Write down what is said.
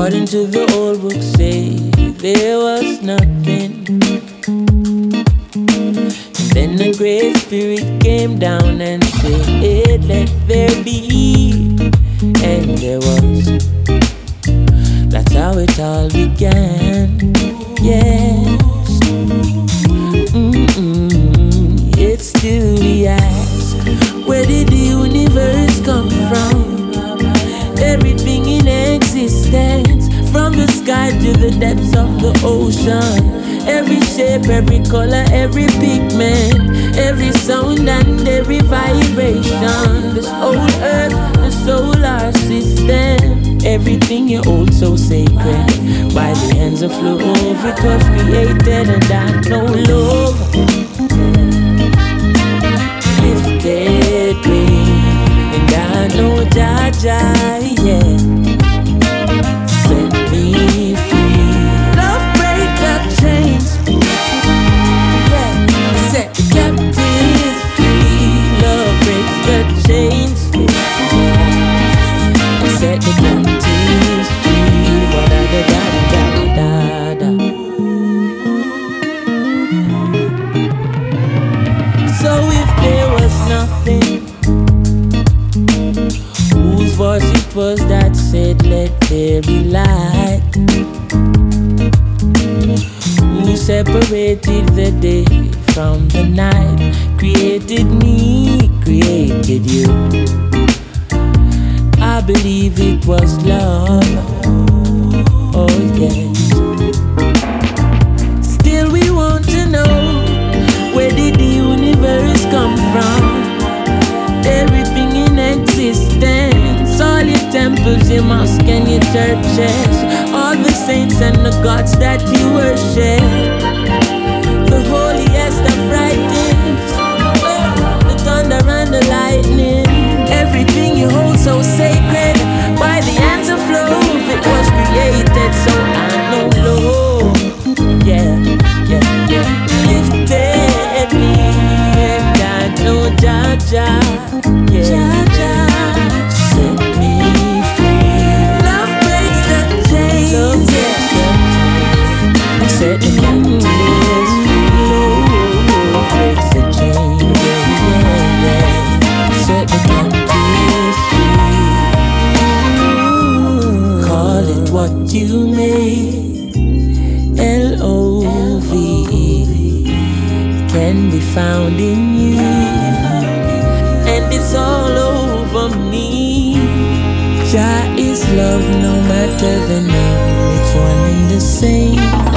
According to the old book say there was nothing. Then the great spirit came down and said, let there be. And there was. That's how it all began. Yes. It's still we ask, where did the universe come from? Everything in existence, from the sky to the depths of the ocean. Every shape, every color, every pigment, every sound and every vibration. This whole earth, the solar system, everything you hold so sacred. By the hands of love, it was created, and I know love lifted me, and I know Jaja, yeah, set me free. Love break the chains, yeah, set the captives free. Love breaks the chains, set the captives free. Wa-da-da-da-da-da-da. So if there was nothing, whose voice it was that said, let there be light? Who separated the day from the night? Created me, created you. I believe it was love. Oh yes. Still we want to know, where did the universe come from? Everything in existence, all your temples, your mosques and your churches, all the saints and the gods that you worship, the holiest of writings, the thunder and the lightning, everything you hold so sacred. By the hands of love it was created, so I know love, yeah, yeah, yeah, lifted me, and I know Jaja, yeah, Jaja, set me free. Love breaks the chains, love set the captives free. Love breaks the chains, yeah, yeah, yeah, set the captives free. Call it what you may, L-O-V-E, can be found in you, and it's all over me. Jah is love, no matter the name, it's one and the same.